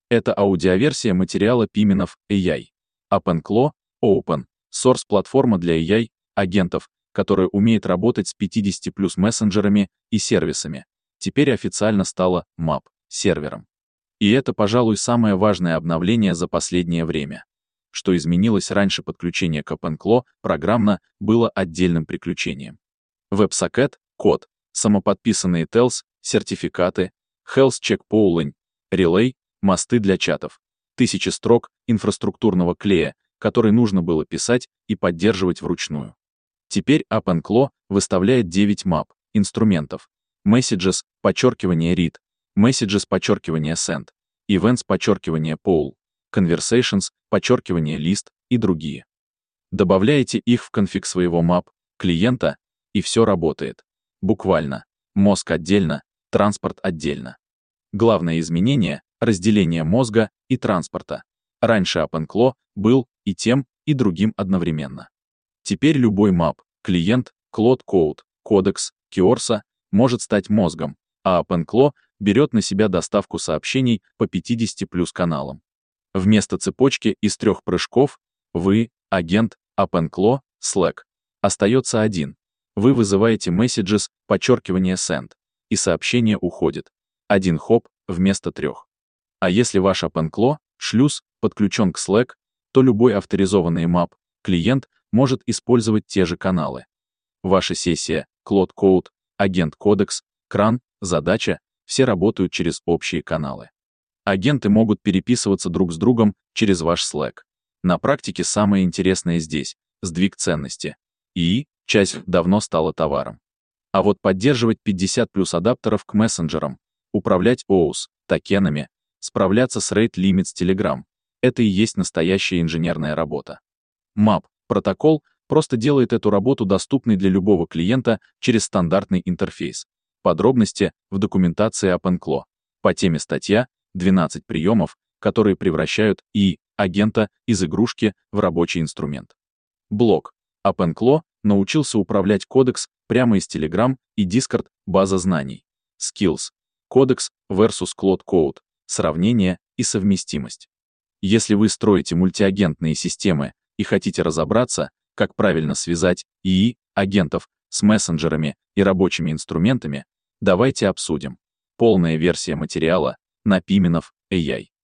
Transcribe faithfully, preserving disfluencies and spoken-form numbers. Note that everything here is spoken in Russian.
Это аудиоверсия материала Пименов эй ай. OpenClaw — Open Source платформа для эй ай агентов, которая умеет работать с пятьюдесятью плюс мессенджерами и сервисами. Теперь официально стала мап сервером. И это, пожалуй, самое важное обновление за последнее время. Что изменилось: раньше подключение к OpenClaw программно было отдельным приключением. WebSocket, код, самоподписанные телс, сертификаты, Health Check Polling, Relay, мосты для чатов, тысячи строк инфраструктурного клея, который нужно было писать и поддерживать вручную. Теперь OpenClaw выставляет девять мап, инструментов: Messages, подчеркивание read, Messages, подчеркивание send, Events, подчеркивание poll, Conversations, подчеркивание list и другие. Добавляете их в конфиг своего мап клиента, и все работает. Буквально. Мозг отдельно, транспорт отдельно. Главное изменение — разделение мозга и транспорта. Раньше OpenClaw был и тем, и другим одновременно. Теперь любой мап, клиент, Cloud Code, кодекс, Киорса может стать мозгом, а OpenClaw берет на себя доставку сообщений по пятидесяти плюс каналам. Вместо цепочки из трех прыжков вы, агент, OpenClaw, Slack, остается один. Вы вызываете messages, подчеркивание send, и сообщение уходит. Один хоп вместо трех. А если ваш OpenClaw, шлюз, подключен к Slack, то любой авторизованный мап, клиент, может использовать те же каналы. Ваша сессия, Cloud Code, агент кодекс, кран, задача, все работают через общие каналы. Агенты могут переписываться друг с другом через ваш Slack. На практике самое интересное здесь — сдвиг ценности. И часть давно стала товаром. А вот поддерживать пятьдесят плюс адаптеров к мессенджерам, управлять оус, токенами, справляться с rate limits Telegram — это и есть настоящая инженерная работа. мап протокол просто делает эту работу доступной для любого клиента через стандартный интерфейс. Подробности в документации OpenClaw. По теме статья «двенадцать приемов, которые превращают и агента из игрушки в рабочий инструмент». Блог. OpenClaw научился управлять кодекс прямо из Telegram и Discord, база знаний. Skills. Кодекс versus Cloud Code. Сравнение и совместимость. Если вы строите мультиагентные системы и хотите разобраться, как правильно связать ИИ агентов с мессенджерами и рабочими инструментами, давайте обсудим. Полная версия материала на Пименов эй ай.